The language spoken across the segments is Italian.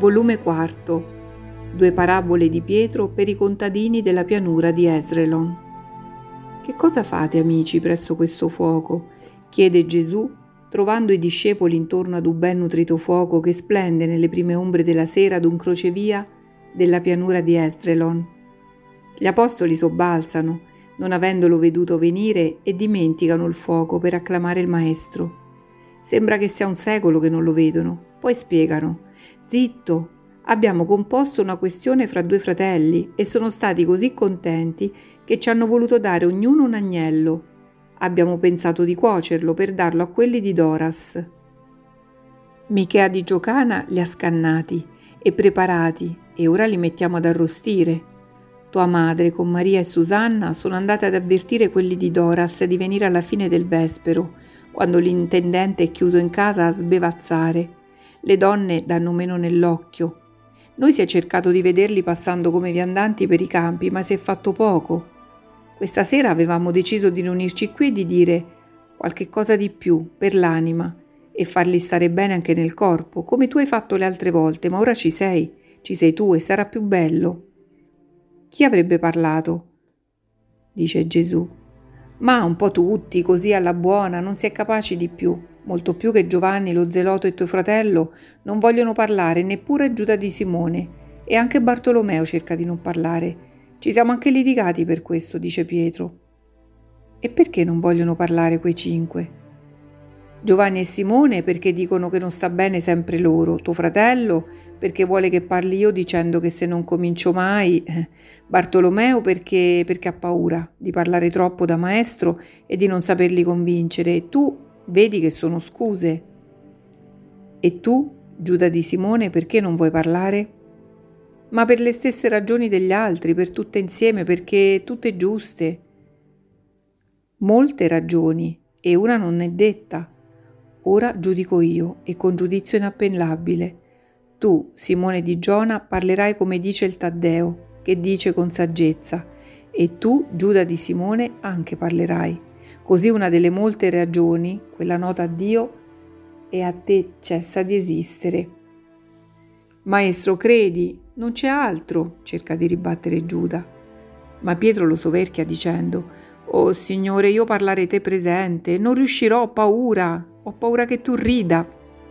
Volume IV. Due parabole di Pietro per i contadini della pianura di Esdraelon. Che cosa fate, amici, presso questo fuoco? Chiede Gesù, trovando i discepoli intorno ad un ben nutrito fuoco che splende nelle prime ombre della sera ad un crocevia della pianura di Esdraelon. Gli apostoli sobbalzano, non avendolo veduto venire, e dimenticano il fuoco per acclamare il Maestro. Sembra che sia un secolo che non lo vedono. Poi spiegano: «Zitto, abbiamo composto una questione fra due fratelli e sono stati così contenti che ci hanno voluto dare ognuno un agnello. Abbiamo pensato di cuocerlo per darlo a quelli di Doras». Michea di Giocana li ha scannati e preparati e ora li mettiamo ad arrostire. Tua madre con Maria e Susanna sono andate ad avvertire quelli di Doras di venire alla fine del vespero, quando l'intendente è chiuso in casa a sbevazzare. Le donne danno meno nell'occhio. Noi si è cercato di vederli passando come viandanti per i campi, ma si è fatto poco. Questa sera avevamo deciso di riunirci qui e di dire qualche cosa di più per l'anima e farli stare bene anche nel corpo, come tu hai fatto le altre volte, ma ora ci sei tu e sarà più bello. Chi avrebbe parlato? Dice Gesù. Ma un po' tutti, così alla buona, non si è capaci di più. Molto più che Giovanni, lo zeloto e tuo fratello, non vogliono parlare, neppure Giuda di Simone. E anche Bartolomeo cerca di non parlare. Ci siamo anche litigati per questo, dice Pietro. E perché non vogliono parlare quei 5? Giovanni e Simone perché dicono che non sta bene sempre loro, tuo fratello perché vuole che parli io dicendo che se non comincio mai, Bartolomeo perché ha paura di parlare troppo da maestro e di non saperli convincere, e tu vedi che sono scuse. E tu, Giuda di Simone, perché non vuoi parlare? Ma per le stesse ragioni degli altri, per tutte insieme, perché tutte giuste. Molte ragioni, e una non è detta. Ora giudico io, e con giudizio inappellabile. Tu, Simone di Giona, parlerai come dice il Taddeo, che dice con saggezza, e tu, Giuda di Simone, anche parlerai. Così una delle molte ragioni, quella nota a Dio, e a te cessa di esistere. Maestro, credi, non c'è altro, cerca di ribattere Giuda. Ma Pietro lo soverchia dicendo: «Oh Signore, io parlare te presente, non riuscirò, ho paura che tu rida».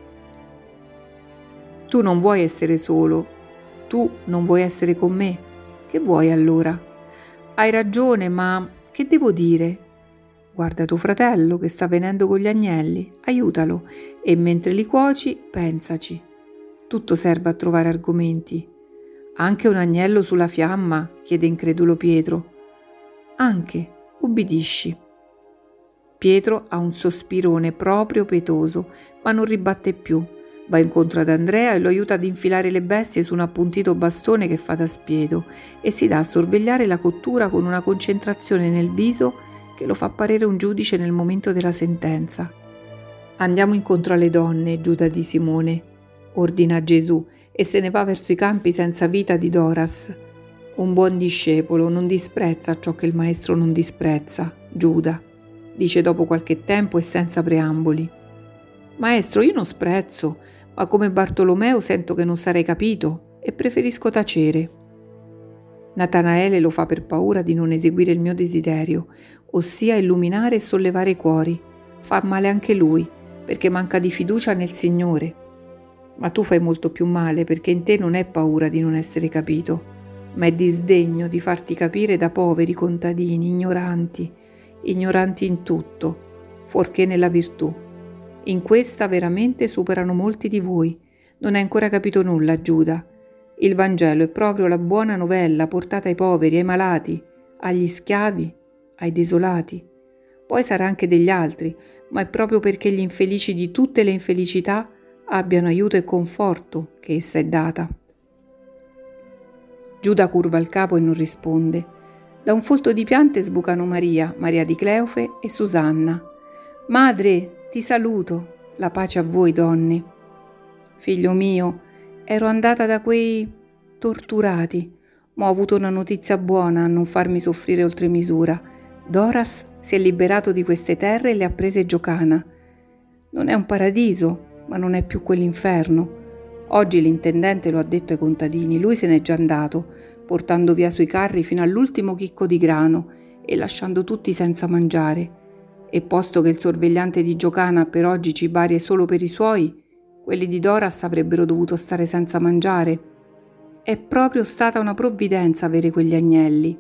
Tu non vuoi essere solo, tu non vuoi essere con me. Che vuoi allora? Hai ragione, ma che devo dire? Guarda tuo fratello che sta venendo con gli agnelli, aiutalo e mentre li cuoci pensaci. Tutto serve a trovare argomenti. Anche un agnello sulla fiamma? Chiede incredulo Pietro. Anche, ubbidisci. Pietro ha un sospirone proprio pietoso, ma non ribatte più. Va incontro ad Andrea e lo aiuta ad infilare le bestie su un appuntito bastone che fa da spiedo e si dà a sorvegliare la cottura con una concentrazione nel viso che lo fa parere un giudice nel momento della sentenza. Andiamo incontro alle donne, Giuda di Simone, ordina Gesù, e se ne va verso i campi senza vita di Doras. Un buon discepolo non disprezza ciò che il maestro non disprezza, Giuda, dice dopo qualche tempo e senza preamboli. Maestro, io non sprezzo, ma come Bartolomeo sento che non sarei capito e preferisco tacere. Natanaele lo fa per paura di non eseguire il mio desiderio, ossia illuminare e sollevare i cuori. Fa male anche lui, perché manca di fiducia nel Signore. Ma tu fai molto più male, perché in te non è paura di non essere capito, ma è disdegno di farti capire da poveri contadini, ignoranti in tutto, fuorché nella virtù. In questa veramente superano molti di voi. Non hai ancora capito nulla, Giuda. Il Vangelo è proprio la buona novella portata ai poveri, ai malati, agli schiavi, ai desolati. Poi sarà anche degli altri, ma è proprio perché gli infelici di tutte le infelicità abbiano aiuto e conforto che essa è data. Giuda curva il capo e non risponde. Da un folto di piante sbucano Maria di Cleofe e Susanna. «Madre, ti saluto, la pace a voi donne». «Figlio mio, ero andata da quei torturati, ma ho avuto una notizia buona a non farmi soffrire oltre misura. Doras si è liberato di queste terre e le ha prese Giocana. Non è un paradiso, ma non è più quell'inferno. Oggi l'intendente lo ha detto ai contadini, lui se n'è già andato, portando via sui carri fino all'ultimo chicco di grano e lasciando tutti senza mangiare. E posto che il sorvegliante di Giocana per oggi cibarie solo per i suoi, quelli di Doras avrebbero dovuto stare senza mangiare. È proprio stata una provvidenza avere quegli agnelli.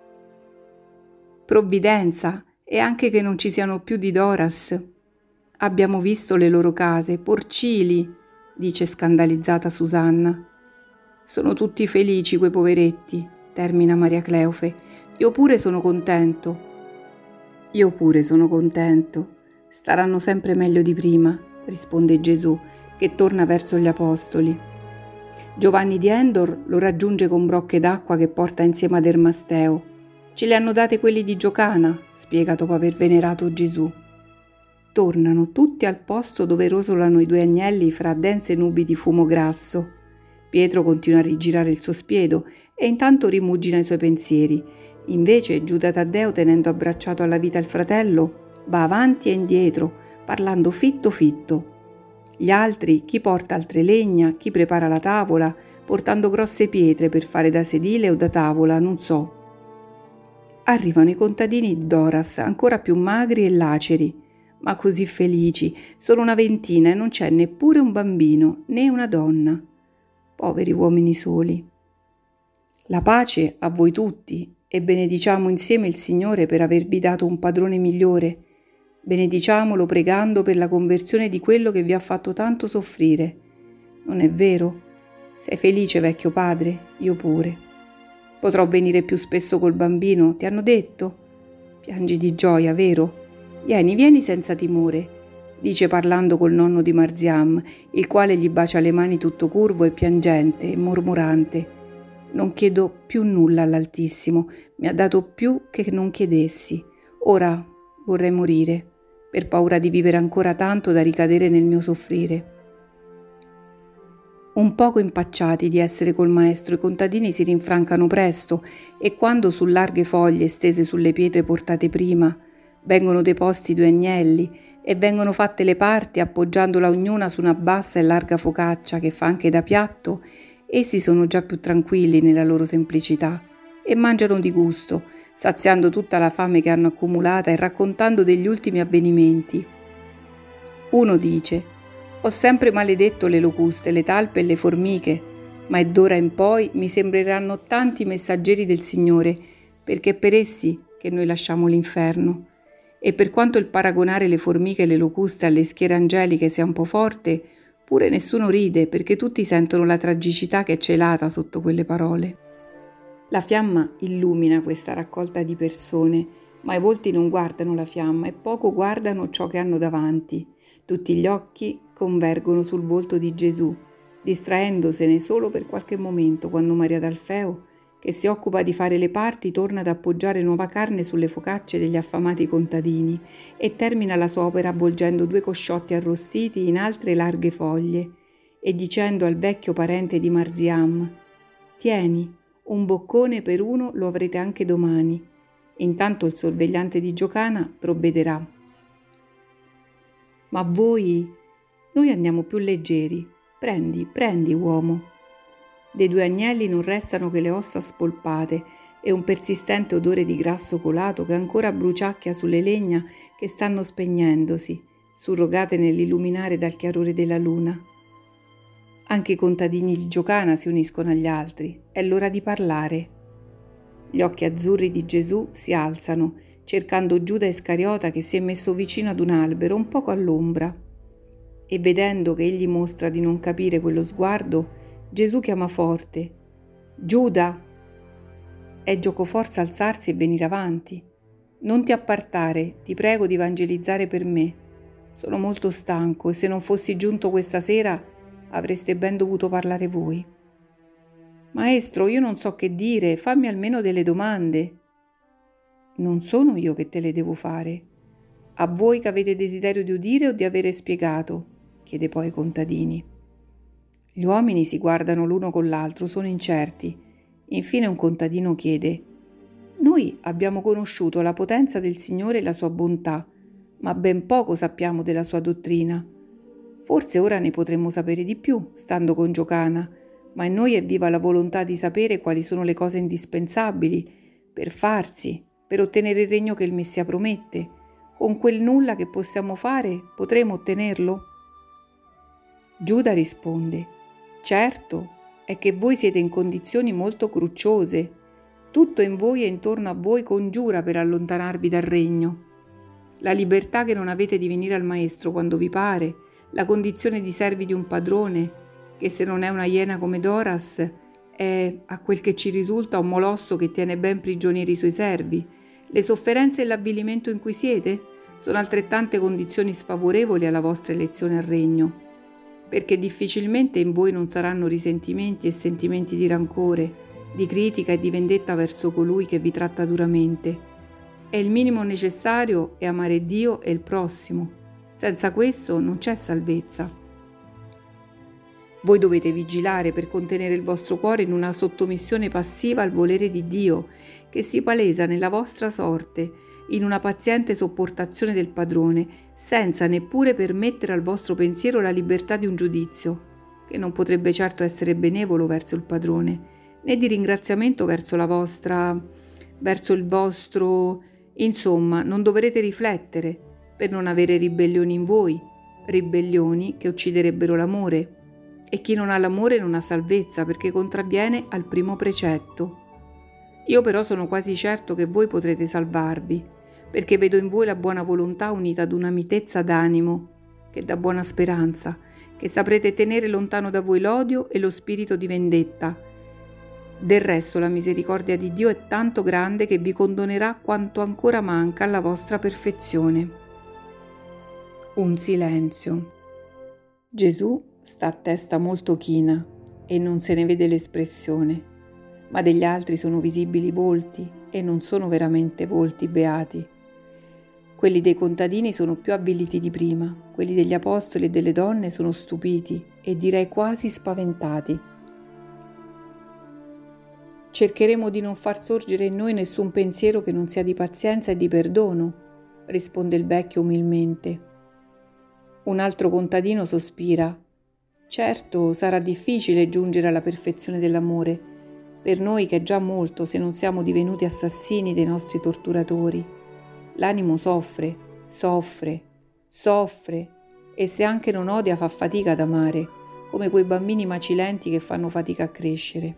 Provvidenza, e anche che non ci siano più di Doras. Abbiamo visto le loro case, porcili, dice scandalizzata Susanna. Sono tutti felici quei poveretti, termina Maria Cleofe. Io pure sono contento. Io pure sono contento. Staranno sempre meglio di prima, risponde Gesù, che torna verso gli apostoli. Giovanni di Endor lo raggiunge con brocche d'acqua che porta insieme ad Ermasteo. Ce le hanno date quelli di Giocana, spiega dopo aver venerato Gesù. Tornano tutti al posto dove rosolano i due agnelli fra dense nubi di fumo grasso. Pietro continua a rigirare il suo spiedo e intanto rimugina i suoi pensieri. Invece Giuda Taddeo, tenendo abbracciato alla vita il fratello, va avanti e indietro, parlando fitto fitto. Gli altri, chi porta altre legna, chi prepara la tavola, portando grosse pietre per fare da sedile o da tavola, non so. Arrivano i contadini di Doras, ancora più magri e laceri, ma così felici, sono una ventina e non c'è neppure un bambino, né una donna. Poveri uomini soli. La pace a voi tutti, e benediciamo insieme il Signore per avervi dato un padrone migliore. Benediciamolo pregando per la conversione di quello che vi ha fatto tanto soffrire. Non è vero? Sei felice, vecchio padre? Io pure. Potrò venire più spesso col bambino, ti hanno detto? Piangi di gioia, vero? Vieni senza timore, dice parlando col nonno di Marziam, il quale gli bacia le mani tutto curvo e piangente e mormorante. Non chiedo più nulla all'Altissimo, mi ha dato più che non chiedessi. Ora vorrei morire, per paura di vivere ancora tanto da ricadere nel mio soffrire. Un poco impacciati di essere col maestro, i contadini si rinfrancano presto e quando su larghe foglie stese sulle pietre portate prima vengono deposti due agnelli e vengono fatte le parti appoggiandola ognuna su una bassa e larga focaccia che fa anche da piatto, essi sono già più tranquilli nella loro semplicità e mangiano di gusto, saziando tutta la fame che hanno accumulata e raccontando degli ultimi avvenimenti. Uno dice: «Ho sempre maledetto le locuste, le talpe e le formiche, ma d'ora in poi mi sembreranno tanti messaggeri del Signore, perché è per essi che noi lasciamo l'inferno. E per quanto il paragonare le formiche e le locuste alle schiere angeliche sia un po' forte, pure nessuno ride, perché tutti sentono la tragicità che è celata sotto quelle parole». La fiamma illumina questa raccolta di persone, ma i volti non guardano la fiamma e poco guardano ciò che hanno davanti. Tutti gli occhi convergono sul volto di Gesù, distraendosene solo per qualche momento quando Maria d'Alfeo, che si occupa di fare le parti, torna ad appoggiare nuova carne sulle focacce degli affamati contadini e termina la sua opera avvolgendo due cosciotti arrostiti in altre larghe foglie e dicendo al vecchio parente di Marziam: «Tieni, un boccone per uno lo avrete anche domani». Intanto il sorvegliante di Giocana provvederà. «Ma voi?» «Noi andiamo più leggeri. Prendi, uomo». Dei due agnelli non restano che le ossa spolpate e un persistente odore di grasso colato che ancora bruciacchia sulle legna che stanno spegnendosi, surrogate nell'illuminare dal chiarore della luna. Anche i contadini di Giocana si uniscono agli altri. È l'ora di parlare. Gli occhi azzurri di Gesù si alzano, cercando Giuda Iscariota che si è messo vicino ad un albero, un poco all'ombra. E vedendo che egli mostra di non capire quello sguardo, Gesù chiama forte: «Giuda!» È giocoforza alzarsi e venire avanti. «Non ti appartare, ti prego di evangelizzare per me. Sono molto stanco e se non fossi giunto questa sera avreste ben dovuto parlare voi». «Maestro, io non so che dire, fammi almeno delle domande». «Non sono io che te le devo fare. A voi che avete desiderio di udire o di avere spiegato?» chiede poi ai contadini. Gli uomini si guardano l'uno con l'altro, sono incerti. Infine un contadino chiede: «Noi abbiamo conosciuto la potenza del Signore e la sua bontà, ma ben poco sappiamo della sua dottrina. Forse ora ne potremmo sapere di più, stando con Giocana, ma in noi è viva la volontà di sapere quali sono le cose indispensabili per farsi, per ottenere il regno che il Messia promette. Con quel nulla che possiamo fare potremo ottenerlo? Giuda risponde: certo, è che voi siete in condizioni molto crucciose. Tutto in voi e intorno a voi congiura per allontanarvi dal regno. La libertà che non avete di venire al Maestro quando vi pare, la condizione di servi di un padrone, che se non è una iena come Doras, è, a quel che ci risulta, un molosso che tiene ben prigionieri i suoi servi. Le sofferenze e l'avvilimento in cui siete sono altrettante condizioni sfavorevoli alla vostra elezione al regno, perché difficilmente in voi non saranno risentimenti e sentimenti di rancore, di critica e di vendetta verso colui che vi tratta duramente. È il minimo necessario è amare Dio e il prossimo. Senza questo non c'è salvezza. Voi dovete vigilare per contenere il vostro cuore in una sottomissione passiva al volere di Dio, che si palesa nella vostra sorte, in una paziente sopportazione del padrone, senza neppure permettere al vostro pensiero la libertà di un giudizio, che non potrebbe certo essere benevolo verso il padrone, né di ringraziamento verso il vostro. Insomma, non dovrete riflettere per non avere ribellioni in voi, ribellioni che ucciderebbero l'amore. E chi non ha l'amore non ha salvezza, perché contravviene al primo precetto. Io però sono quasi certo che voi potrete salvarvi, perché vedo in voi la buona volontà unita ad una mitezza d'animo, che dà buona speranza, che saprete tenere lontano da voi l'odio e lo spirito di vendetta. Del resto la misericordia di Dio è tanto grande che vi condonerà quanto ancora manca alla vostra perfezione. Un silenzio. Gesù sta a testa molto china e non se ne vede l'espressione, ma degli altri sono visibili volti e non sono veramente volti beati. Quelli dei contadini sono più avviliti di prima, quelli degli apostoli e delle donne sono stupiti e direi quasi spaventati. Cercheremo di non far sorgere in noi nessun pensiero che non sia di pazienza e di perdono, risponde il vecchio umilmente. Un altro contadino sospira. Certo, sarà difficile giungere alla perfezione dell'amore, per noi che è già molto se non siamo divenuti assassini dei nostri torturatori. L'animo soffre, e se anche non odia fa fatica ad amare, come quei bambini macilenti che fanno fatica a crescere.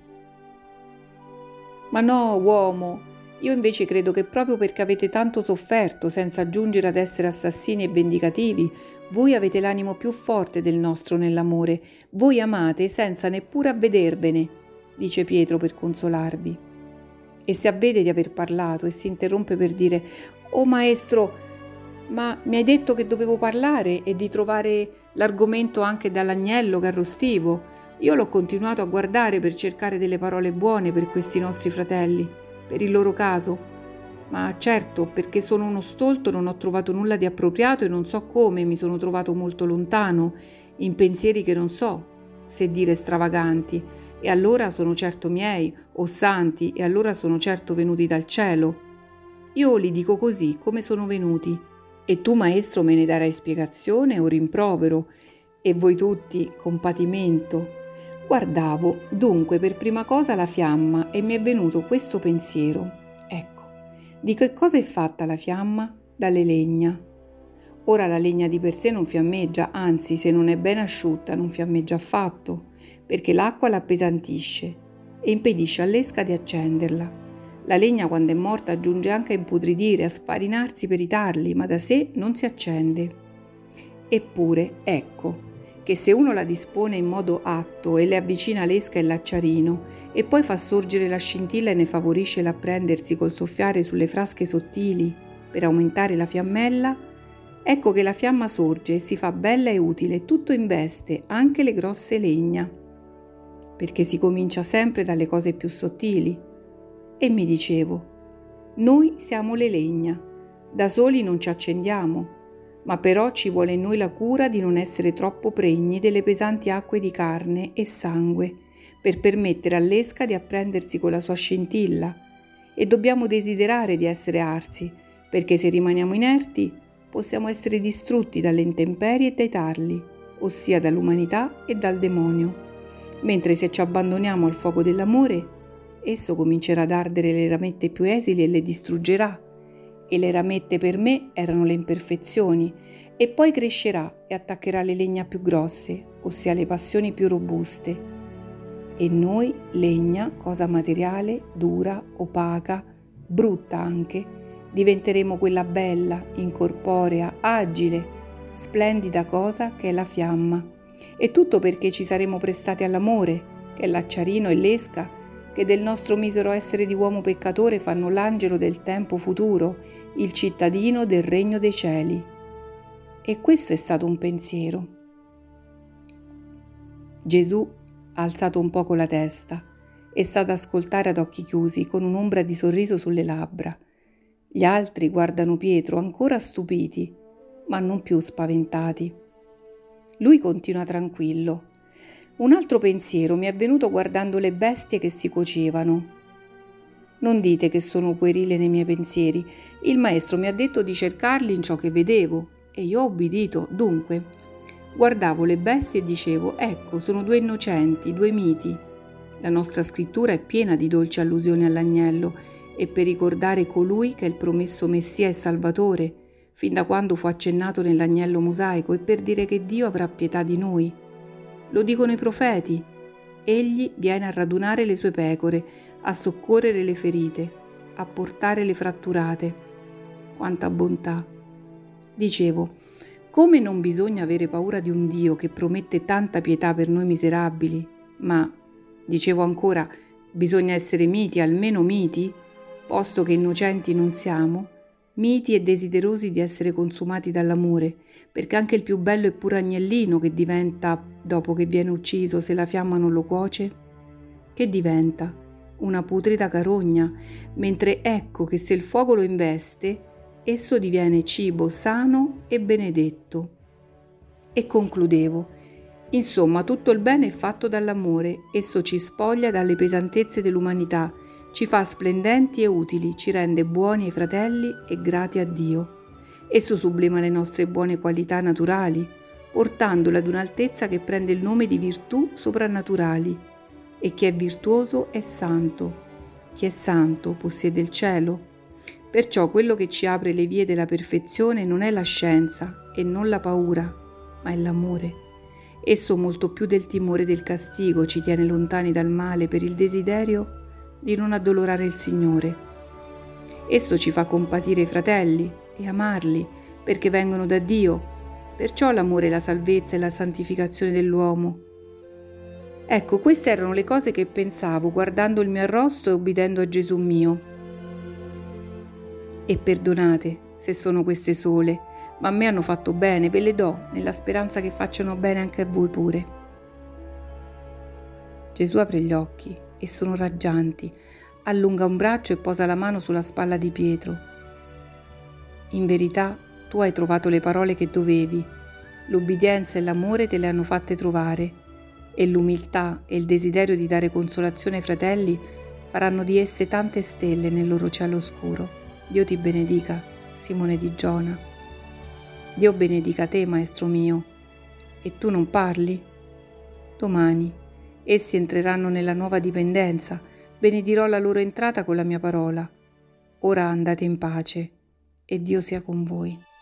Ma no, uomo, io invece credo che proprio perché avete tanto sofferto senza giungere ad essere assassini e vendicativi, voi avete l'animo più forte del nostro nell'amore. Voi amate senza neppure avvedervene, dice Pietro per consolarvi. E si avvede di aver parlato e si interrompe per dire: «Oh maestro, ma mi hai detto che dovevo parlare e di trovare l'argomento anche dall'agnello che arrostivo. Io l'ho continuato a guardare per cercare delle parole buone per questi nostri fratelli, per il loro caso. Ma certo, perché sono uno stolto non ho trovato nulla di appropriato e non so come mi sono trovato molto lontano, in pensieri che non so se dire stravaganti, e allora sono certo miei, o santi, e allora sono certo venuti dal cielo. Io li dico così, come sono venuti, e tu, maestro, me ne darai spiegazione o rimprovero, e voi tutti compatimento. Guardavo dunque per prima cosa la fiamma e mi è venuto questo pensiero. Ecco, di che cosa è fatta la fiamma? Dalle legna. Ora la legna di per sé non fiammeggia, anzi se non è ben asciutta non fiammeggia affatto, perché l'acqua la appesantisce e impedisce all'esca di accenderla. La legna quando è morta giunge anche a impudridire, a sfarinarsi per i tarli, ma da sé non si accende. Eppure, ecco, che se uno la dispone in modo atto e le avvicina l'esca e l'acciarino e poi fa sorgere la scintilla e ne favorisce l'apprendersi col soffiare sulle frasche sottili per aumentare la fiammella, ecco che la fiamma sorge e si fa bella e utile, tutto investe, anche le grosse legna, perché si comincia sempre dalle cose più sottili. E mi dicevo, noi siamo le legna, da soli non ci accendiamo, ma però ci vuole in noi la cura di non essere troppo pregni delle pesanti acque di carne e sangue per permettere all'esca di apprendersi con la sua scintilla, e dobbiamo desiderare di essere arsi, perché se rimaniamo inerti possiamo essere distrutti dalle intemperie e dai tarli. ossia dall'umanità e dal demonio. Mentre se ci abbandoniamo al fuoco dell'amore, esso comincerà ad ardere le ramette più esili e le distruggerà. E le ramette per me erano le imperfezioni, e poi crescerà e attaccherà le legna più grosse, ossia le passioni più robuste. E noi, legna, cosa materiale, dura, opaca, brutta anche, diventeremo quella bella, incorporea, agile, splendida cosa che è la fiamma. E tutto perché ci saremo prestati all'amore, che è l'acciarino e l'esca, che del nostro misero essere di uomo peccatore fanno l'angelo del tempo futuro, il cittadino del regno dei cieli. E questo è stato un pensiero. Gesù ha alzato un poco la testa e sta ad ascoltare ad occhi chiusi, con un'ombra di sorriso sulle labbra. Gli altri guardano Pietro ancora stupiti, ma non più spaventati. Lui continua tranquillo. Un altro pensiero mi è venuto guardando le bestie che si cuocevano. Non dite che sono puerile nei miei pensieri. Il maestro mi ha detto di cercarli in ciò che vedevo e io ho obbedito. Dunque, guardavo le bestie e dicevo, ecco, sono due innocenti, due miti. La nostra scrittura è piena di dolci allusioni all'agnello e per ricordare colui che è il promesso Messia e Salvatore, fin da quando fu accennato nell'agnello mosaico, e per dire che Dio avrà pietà di noi. Lo dicono i profeti. Egli viene a radunare le sue pecore, a soccorrere le ferite, a portare le fratturate. Quanta bontà! Dicevo, come non bisogna avere paura di un Dio che promette tanta pietà per noi miserabili, ma, dicevo ancora, bisogna essere miti, almeno miti, posto che innocenti non siamo, miti e desiderosi di essere consumati dall'amore, perché anche il più bello e puro agnellino che diventa, dopo che viene ucciso, se la fiamma non lo cuoce? Che diventa? Una putrida carogna, mentre ecco che se il fuoco lo investe, esso diviene cibo sano e benedetto. E concludevo, insomma, tutto il bene è fatto dall'amore, esso ci spoglia dalle pesantezze dell'umanità, ci fa splendenti e utili, ci rende buoni ai fratelli e grati a Dio. Esso sublima le nostre buone qualità naturali, portandole ad un'altezza che prende il nome di virtù soprannaturali. E chi è virtuoso è santo. Chi è santo possiede il cielo. Perciò quello che ci apre le vie della perfezione non è la scienza e non la paura, ma è l'amore. Esso molto più del timore del castigo ci tiene lontani dal male per il desiderio di non addolorare il Signore. Esso ci fa compatire i fratelli e amarli perché vengono da Dio. Perciò l'amore, la salvezza e la santificazione dell'uomo. Ecco, queste erano le cose che pensavo guardando il mio arrosto e obbedendo a Gesù mio. E perdonate se sono queste sole, ma a me hanno fatto bene, ve le do, nella speranza che facciano bene anche a voi pure. Gesù apre gli occhi e sono raggianti, allunga un braccio e posa la mano sulla spalla di Pietro. In verità, tu hai trovato le parole che dovevi, l'obbedienza e l'amore te le hanno fatte trovare, e l'umiltà e il desiderio di dare consolazione ai fratelli faranno di esse tante stelle nel loro cielo oscuro. Dio ti benedica, Simone di Giona. Dio benedica te, maestro mio. E tu non parli? Domani essi entreranno nella nuova dipendenza, benedirò la loro entrata con la mia parola. Ora andate in pace e Dio sia con voi.